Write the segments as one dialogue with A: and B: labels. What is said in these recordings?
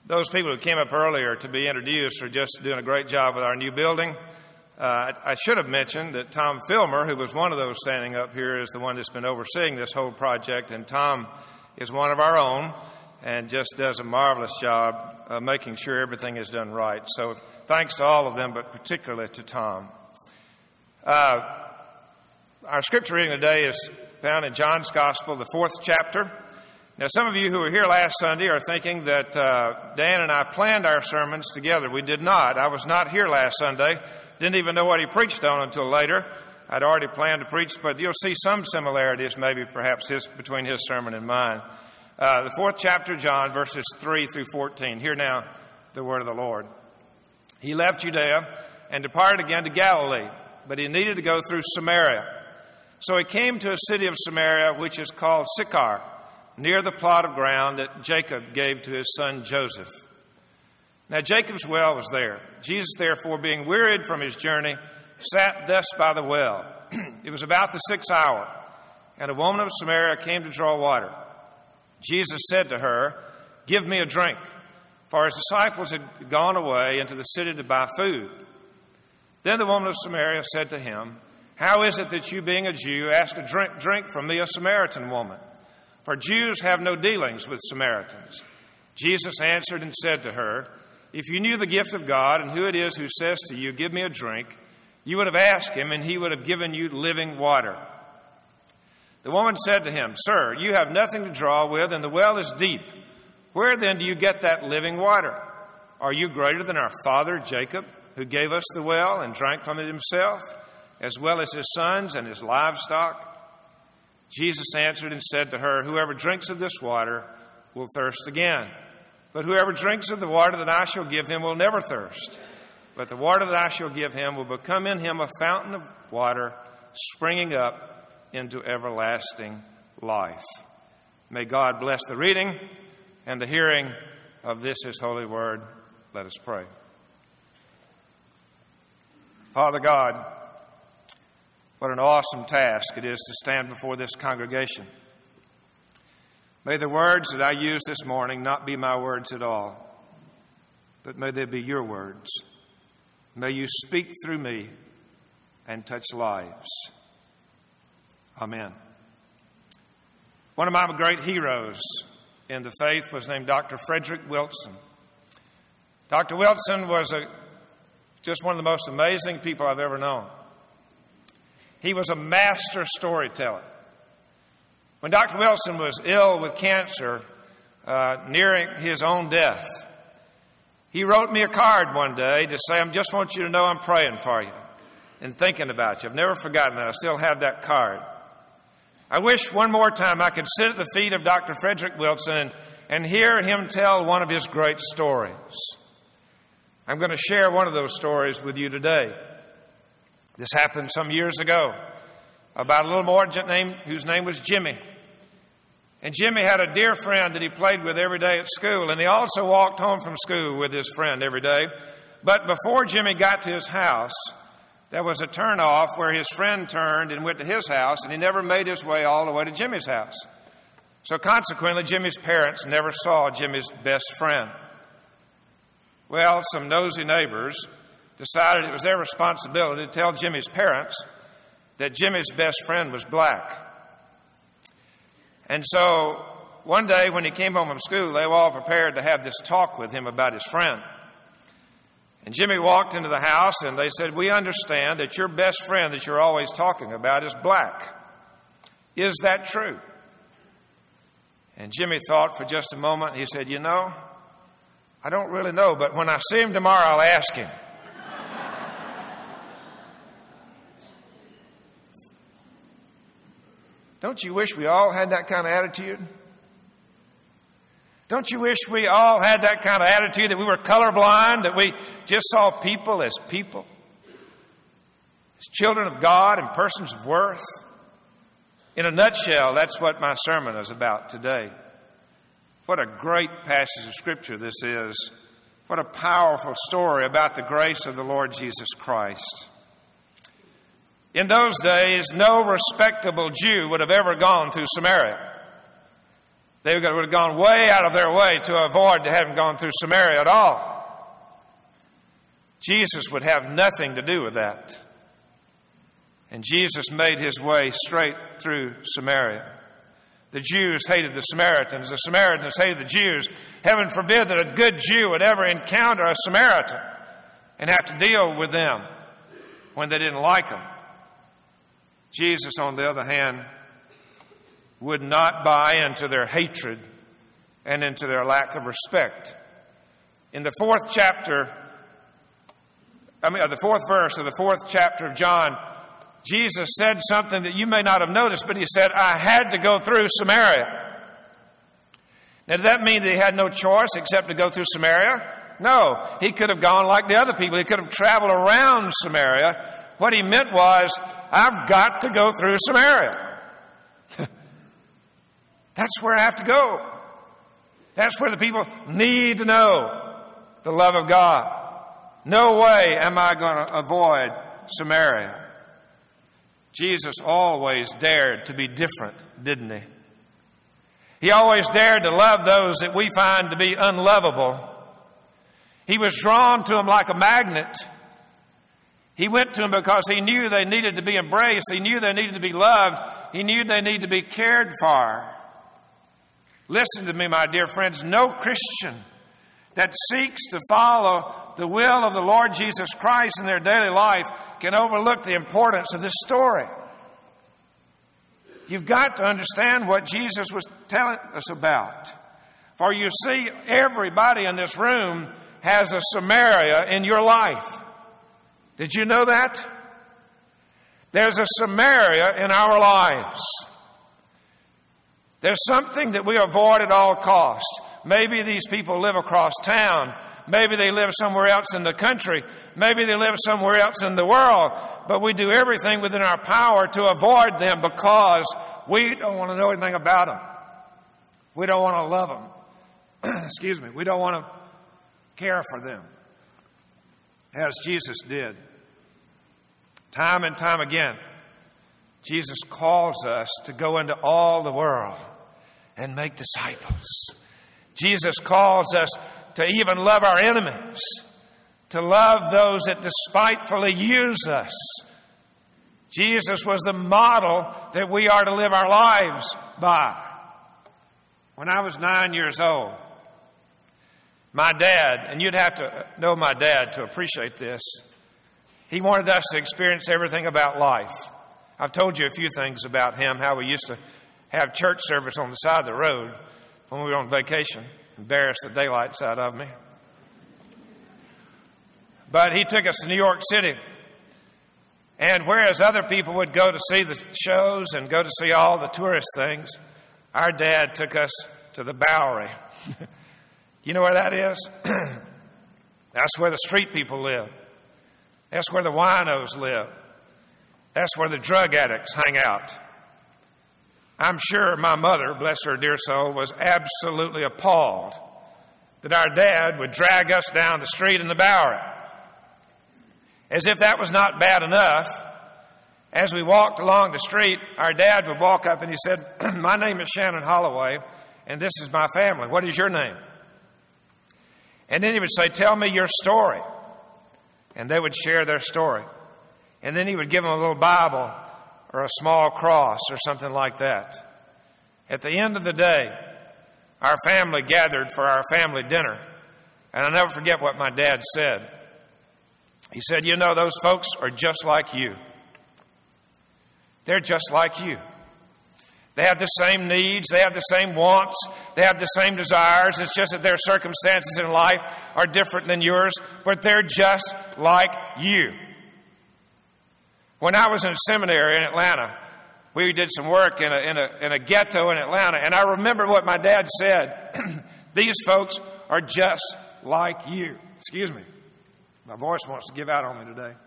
A: Those people who came up earlier to be introduced are just doing a great job with our new building. I should have mentioned that Tom Filmer, who was one of those standing up here, is the one that's been overseeing this whole project, and Tom is one of our own and just does a marvelous job of making sure everything is done right. So thanks to all of them, but particularly to Tom. Our scripture reading today is found in John's Gospel, the 4th chapter. Now, some of you who were here last Sunday are thinking that Dan and I planned our sermons together. We did not. I was not here last Sunday. Didn't even know what he preached on until later. I'd already planned to preach, but you'll see some similarities maybe perhaps between his sermon and mine. The 4th chapter of John, verses 3 through 14. Hear now the word of the Lord. He left Judea and departed again to Galilee, but he needed to go through Samaria. So he came to a city of Samaria, which is called Sychar, near the plot of ground that Jacob gave to his son Joseph. Now Jacob's well was there. Jesus, therefore, being wearied from his journey, sat thus by the well. It was about the 6th hour, and a woman of Samaria came to draw water. Jesus said to her, "Give me a drink," for his disciples had gone away into the city to buy food. Then the woman of Samaria said to him, "How is it that you, being a Jew, ask a drink from me, a Samaritan woman? For Jews have no dealings with Samaritans." Jesus answered and said to her, "If you knew the gift of God and who it is who says to you, 'Give me a drink,' you would have asked him, and he would have given you living water." The woman said to him, "Sir, you have nothing to draw with, and the well is deep. Where then do you get that living water? Are you greater than our father Jacob, who gave us the well and drank from it himself, as well as his sons and his livestock?" Jesus answered and said to her, "Whoever drinks of this water will thirst again. But whoever drinks of the water that I shall give him will never thirst. But the water that I shall give him will become in him a fountain of water springing up into everlasting life." May God bless the reading and the hearing of this his holy word. Let us pray. Father God, what an awesome task it is to stand before this congregation. May the words that I use this morning not be my words at all, but may they be your words. May you speak through me and touch lives. Amen. One of my great heroes in the faith was named Dr. Frederick Wilson. Dr. Wilson was just one of the most amazing people I've ever known. He was a master storyteller. When Dr. Wilson was ill with cancer, nearing his own death, he wrote me a card one day to say, "I just want you to know I'm praying for you and thinking about you." I've never forgotten that. I still have that card. I wish one more time I could sit at the feet of Dr. Frederick Wilson and hear him tell one of his great stories. I'm going to share one of those stories with you today. This happened some years ago about a little boy whose name was Jimmy. And Jimmy had a dear friend that he played with every day at school, and he also walked home from school with his friend every day. But before Jimmy got to his house, there was a turnoff where his friend turned and went to his house, and he never made his way all the way to Jimmy's house. So consequently, Jimmy's parents never saw Jimmy's best friend. Well, some nosy neighbors decided it was their responsibility to tell Jimmy's parents that Jimmy's best friend was black. And so one day when he came home from school, they were all prepared to have this talk with him about his friend. And Jimmy walked into the house and they said, "We understand that your best friend that you're always talking about is black. Is that true?" And Jimmy thought for just a moment. He said, "You know, I don't really know, but when I see him tomorrow, I'll ask him." Don't you wish we all had that kind of attitude? Don't you wish we all had that kind of attitude, that we were colorblind, that we just saw people as children of God and persons of worth? In a nutshell, that's what my sermon is about today. What a great passage of Scripture this is. What a powerful story about the grace of the Lord Jesus Christ. In those days, no respectable Jew would have ever gone through Samaria. They would have gone way out of their way to avoid having gone through Samaria at all. Jesus would have nothing to do with that. And Jesus made his way straight through Samaria. The Jews hated the Samaritans. The Samaritans hated the Jews. Heaven forbid that a good Jew would ever encounter a Samaritan and have to deal with them when they didn't like them. Jesus, on the other hand, would not buy into their hatred and into their lack of respect. In the fourth verse of the fourth chapter of John, Jesus said something that you may not have noticed, but he said, I had to go through Samaria. Now, did that mean that he had no choice except to go through Samaria? No, he could have gone like the other people. He could have traveled around Samaria. What he meant was, I've got to go through Samaria. That's where I have to go. That's where the people need to know the love of God. No way am I going to avoid Samaria. Jesus always dared to be different, didn't he? He always dared to love those that we find to be unlovable. He was drawn to them like a magnet. He went to them because he knew they needed to be embraced. He knew they needed to be loved. He knew they needed to be cared for. Listen to me, my dear friends. No Christian that seeks to follow the will of the Lord Jesus Christ in their daily life can overlook the importance of this story. You've got to understand what Jesus was telling us about. For you see, everybody in this room has a Samaria in your life. Did you know that? There's a Samaria in our lives. There's something that we avoid at all costs. Maybe these people live across town. Maybe they live somewhere else in the country. Maybe they live somewhere else in the world. But we do everything within our power to avoid them because we don't want to know anything about them. We don't want to love them. Excuse me. We don't want to care for them as Jesus did. Time and time again, Jesus calls us to go into all the world and make disciples. Jesus calls us to even love our enemies, to love those that despitefully use us. Jesus was the model that we are to live our lives by. When I was 9 years old, my dad, and you'd have to know my dad to appreciate this, he wanted us to experience everything about life. I've told you a few things about him, how we used to have church service on the side of the road when we were on vacation. Embarrassed the daylights out of me. But he took us to New York City. And whereas other people would go to see the shows and go to see all the tourist things, our dad took us to the Bowery. You know where that is? That's where the street people live. That's where the winos live. That's where the drug addicts hang out. I'm sure my mother, bless her dear soul, was absolutely appalled that our dad would drag us down the street in the Bowery. As if that was not bad enough, as we walked along the street, our dad would walk up and he said, my name is Shannon Holloway, and this is my family. What is your name? And then he would say, tell me your story. And they would share their story. And then he would give them a little Bible or a small cross or something like that. At the end of the day, our family gathered for our family dinner. And I'll never forget what my dad said. He said, you know, those folks are just like you. They're just like you. They have the same needs. They have the same wants. They have the same desires. It's just that their circumstances in life are different than yours, but they're just like you. When I was in seminary in Atlanta, we did some work in a ghetto in Atlanta, and I remember what my dad said. These folks are just like you. Excuse me. My voice wants to give out on me today.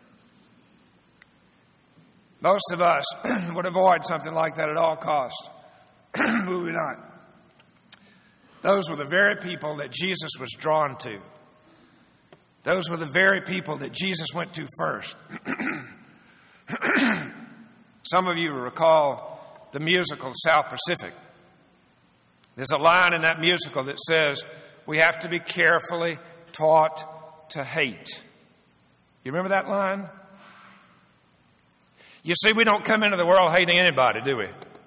A: Most of us would avoid something like that at all costs. Would we not? Those were the very people that Jesus was drawn to. Those were the very people that Jesus went to first. Some of you recall the musical South Pacific. There's a line in that musical that says, we have to be carefully taught to hate. You remember that line? You see, we don't come into the world hating anybody, do we?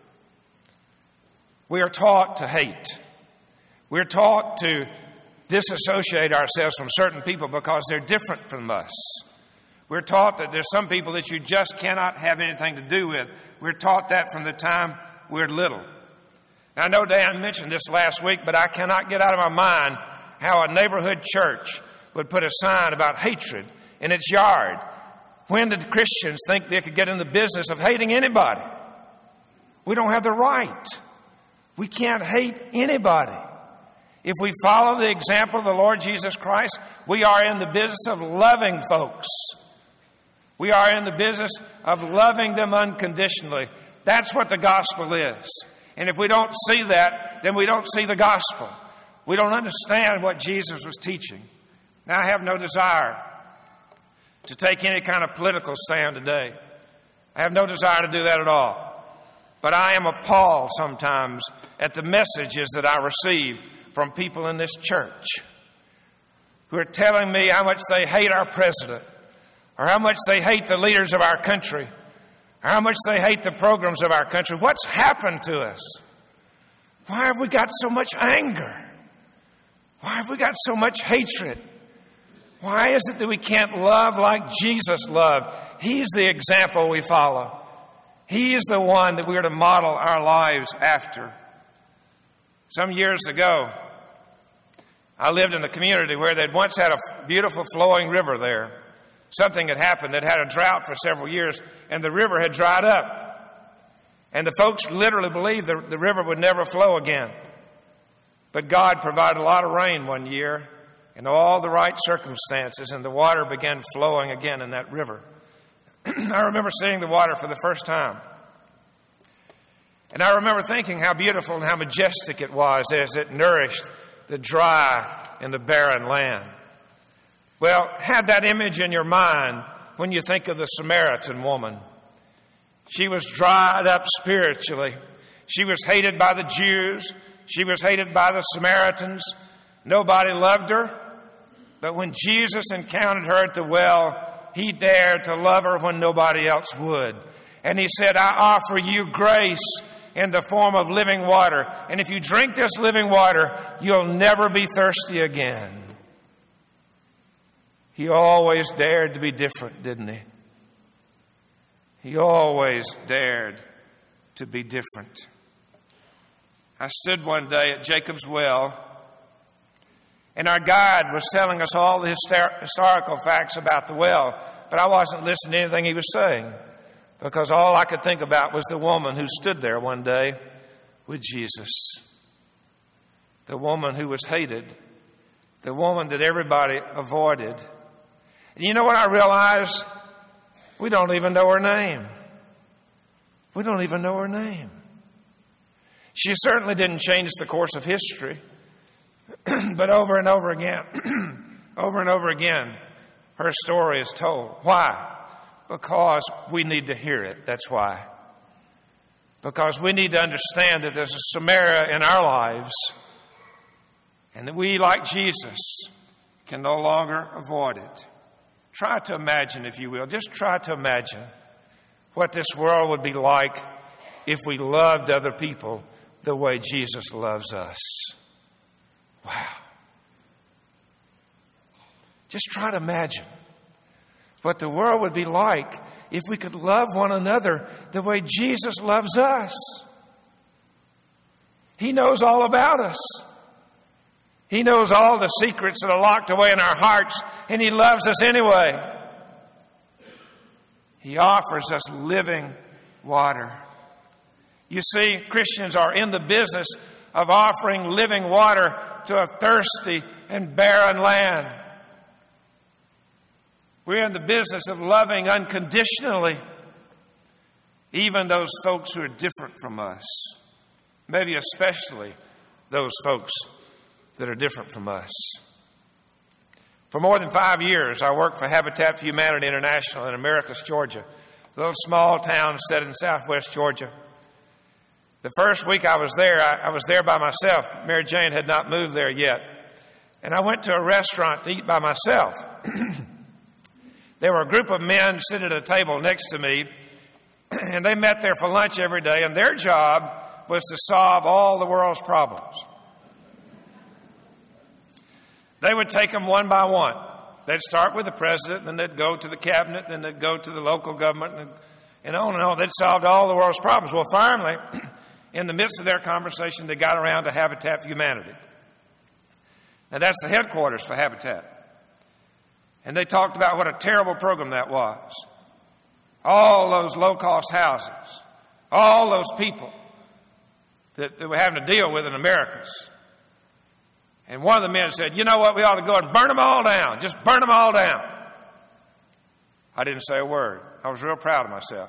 A: We are taught to hate. We're taught to disassociate ourselves from certain people because they're different from us. We're taught that there's some people that you just cannot have anything to do with. We're taught that from the time we're little. Now, I know Dan mentioned this last week, but I cannot get out of my mind how a neighborhood church would put a sign about hatred in its yard. When did Christians think they could get in the business of hating anybody? We don't have the right. We can't hate anybody. If we follow the example of the Lord Jesus Christ, we are in the business of loving folks. We are in the business of loving them unconditionally. That's what the gospel is. And if we don't see that, then we don't see the gospel. We don't understand what Jesus was teaching. Now, I have no desire to take any kind of political stand today. I have no desire to do that at all. But I am appalled sometimes at the messages that I receive from people in this church who are telling me how much they hate our president, or how much they hate the leaders of our country, or how much they hate the programs of our country. What's happened to us? Why have we got so much anger? Why have we got so much hatred? Why is it that we can't love like Jesus loved? He's the example we follow. He is the one that we are to model our lives after. Some years ago, I lived in a community where they'd once had a beautiful flowing river there. Something had happened that had a drought for several years, and the river had dried up. And the folks literally believed the river would never flow again. But God provided a lot of rain one year in all the right circumstances, and the water began flowing again in that river. I remember seeing the water for the first time. And I remember thinking how beautiful and how majestic it was as it nourished the dry and the barren land. Well, have that image in your mind when you think of the Samaritan woman. She was dried up spiritually. She was hated by the Jews. She was hated by the Samaritans. Nobody loved her. But when Jesus encountered her at the well, he dared to love her when nobody else would. And he said, I offer you grace in the form of living water. And if you drink this living water, you'll never be thirsty again. He always dared to be different, didn't he? He always dared to be different. I stood one day at Jacob's Well, and our guide was telling us all the historical facts about the well, but I wasn't listening to anything he was saying, because all I could think about was the woman who stood there one day with Jesus. The woman who was hated. The woman that everybody avoided. And you know what I realized? We don't even know her name. We don't even know her name. She certainly didn't change the course of history. But over and over again, her story is told. Why? Because we need to hear it. That's why. Because we need to understand that there's a Samaria in our lives, and that we, like Jesus, can no longer avoid it. Try to imagine, if you will, just try to imagine what this world would be like if we loved other people the way Jesus loves us. Wow. Just try to imagine what the world would be like if we could love one another the way Jesus loves us. He knows all about us. He knows all the secrets that are locked away in our hearts, and He loves us anyway. He offers us living water. You see, Christians are in the business of offering living water to a thirsty and barren land. We're in the business of loving unconditionally even those folks who are different from us, maybe especially those folks that are different from us. For more than 5 years, I worked for Habitat for Humanity International in Americus, Georgia, a little small town set in southwest Georgia. The first week I was there, I was there by myself. Mary Jane had not moved there yet. And I went to a restaurant to eat by myself. There were a group of men sitting at a table next to me, and they met there for lunch every day, and their job was to solve all the world's problems. They would take them one by one. They'd start with the president, then they'd go to the cabinet, then they'd go to the local government, and on and on. They'd solved all the world's problems. Well, finally, in the midst of their conversation, they got around to Habitat for Humanity. Now, that's the headquarters for Habitat. And they talked about what a terrible program that was. All those low-cost houses, all those people that we're having to deal with in Americas. And one of the men said, you know what, we ought to go and burn them all down. Just burn them all down. I didn't say a word. I was real proud of myself.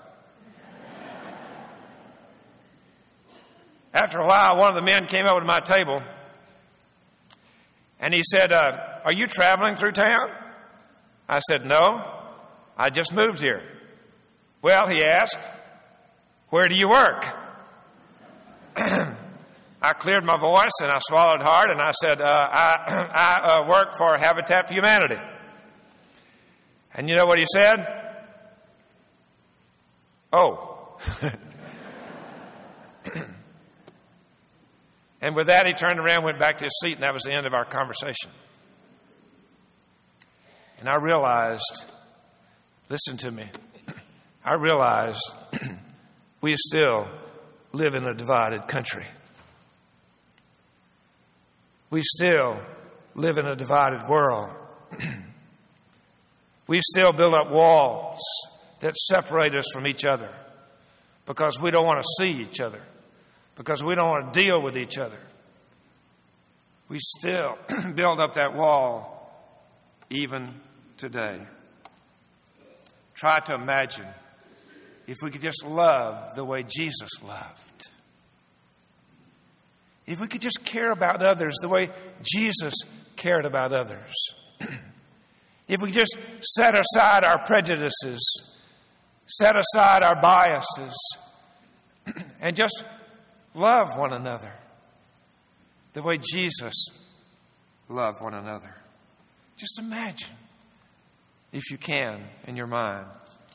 A: After a while, one of the men came over to my table, and he said, are you traveling through town? I said, no, I just moved here. Well, he asked, where do you work? I cleared my voice and I swallowed hard and I said, I work for Habitat for Humanity. And you know what he said? Oh. And with that, he turned around, went back to his seat, and that was the end of our conversation. And I realized, listen to me, I realized we still live in a divided country. We still live in a divided world. We still build up walls that separate us from each other because we don't want to see each other, because we don't want to deal with each other. We still build up that wall even today. Try to imagine if we could just love the way Jesus loved. If we could just care about others the way Jesus cared about others. If we just set aside our prejudices, set aside our biases, and just love one another the way Jesus loved one another. Just imagine, if you can, in your mind.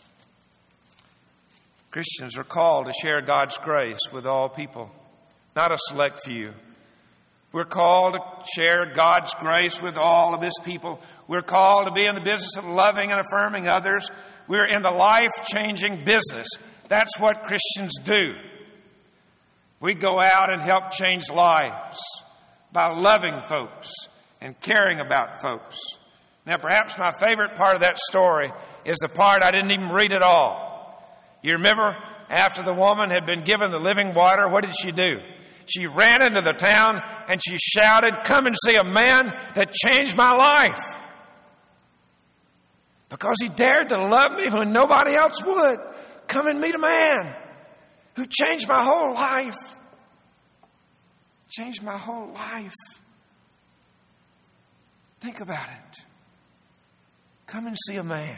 A: Christians are called to share God's grace with all people, not a select few. We're called to share God's grace with all of His people. We're called to be in the business of loving and affirming others. We're in the life-changing business. That's what Christians do. We go out and help change lives by loving folks and caring about folks. Now, perhaps my favorite part of that story is the part I didn't even read at all. You remember, after the woman had been given the living water, what did she do? She ran into the town and she shouted, "Come and see a man that changed my life." Because he dared to love me when nobody else would. Come and meet a man who changed my whole life. Changed my whole life. Think about it. Come and see a man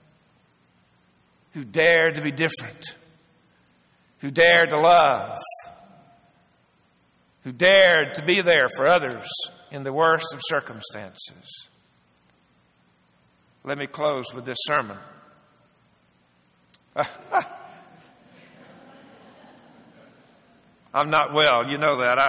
A: who dared to be different, who dared to love, who dared to be there for others in the worst of circumstances. Let me close with this sermon. I'm not well, you know that.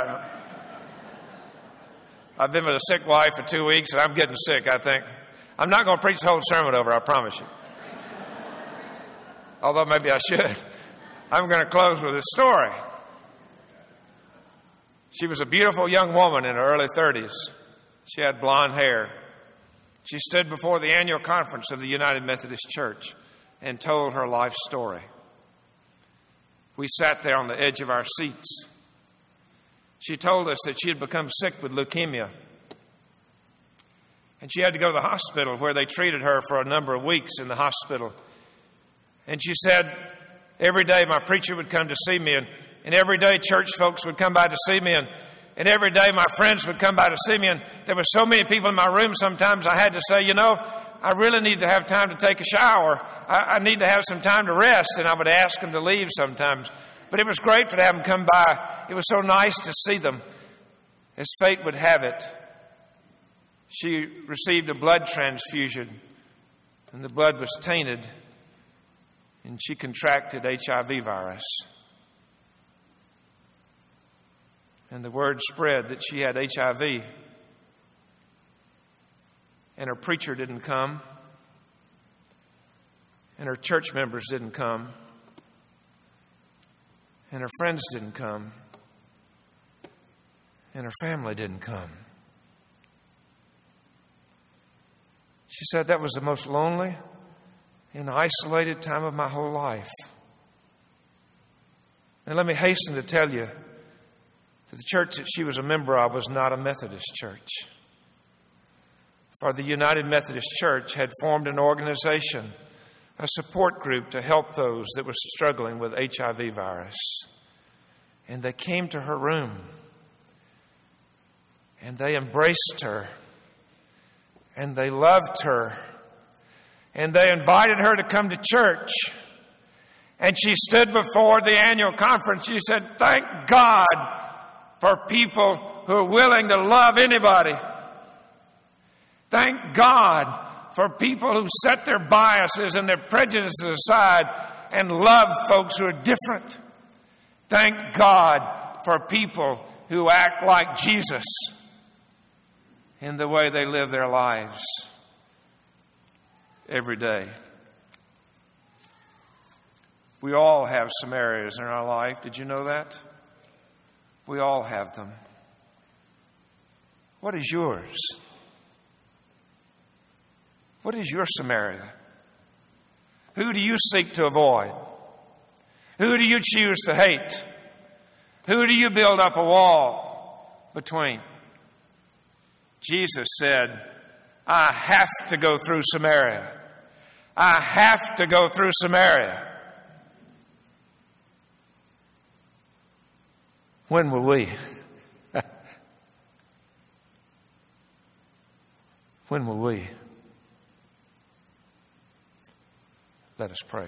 A: I've been with a sick wife for 2 weeks and I'm getting sick, I think. I'm not going to preach the whole sermon over, I promise you. Although maybe I should. I'm going to close with this story. She was a beautiful young woman in her early 30s. She had blonde hair. She stood before the annual conference of the United Methodist Church and told her life story. We sat there on the edge of our seats. She told us that she had become sick with leukemia. And she had to go to the hospital where they treated her for a number of weeks in the hospital. And she said, every day my preacher would come to see me, and every day church folks would come by to see me, and every day my friends would come by to see me, and there were so many people in my room sometimes I had to say, I really need to have time to take a shower. I need to have some time to rest, and I would ask them to leave sometimes. But it was grateful to have them come by. It was so nice to see them. As fate would have it, she received a blood transfusion, and the blood was tainted, and she contracted HIV virus. And the word spread that she had HIV, and her preacher didn't come, and her church members didn't come, and her friends didn't come, and her family didn't come. She said, that was the most lonely and isolated time of my whole life. And let me hasten to tell you that the church that she was a member of was not a Methodist church. For the United Methodist Church had formed an organization, a support group to help those that were struggling with HIV virus. And they came to her room, and they embraced her, and they loved her, and they invited her to come to church. And she stood before the annual conference. She said, thank God for people who are willing to love anybody. Thank God for people who set their biases and their prejudices aside and love folks who are different. Thank God for people who act like Jesus in the way they live their lives every day. We all have some areas in our life. Did you know that? We all have them. What is yours? What is your Samaria? Who do you seek to avoid? Who do you choose to hate? Who do you build up a wall between? Jesus said, I have to go through Samaria. I have to go through Samaria. When will we? When will we? Let us pray.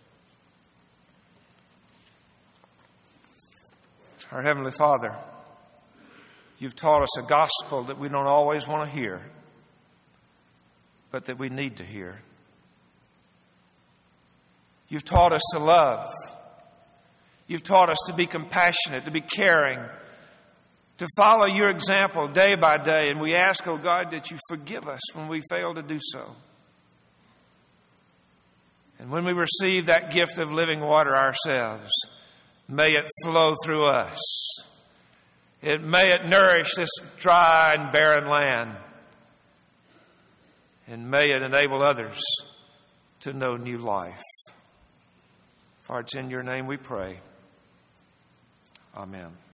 A: Our Heavenly Father, you've taught us a gospel that we don't always want to hear, but that we need to hear. You've taught us to love. You've taught us to be compassionate, to be caring, to follow your example day by day. And we ask, oh God, that you forgive us when we fail to do so. And when we receive that gift of living water ourselves, may it flow through us. May it nourish this dry and barren land. And may it enable others to know new life. For it's in your name we pray. Amen.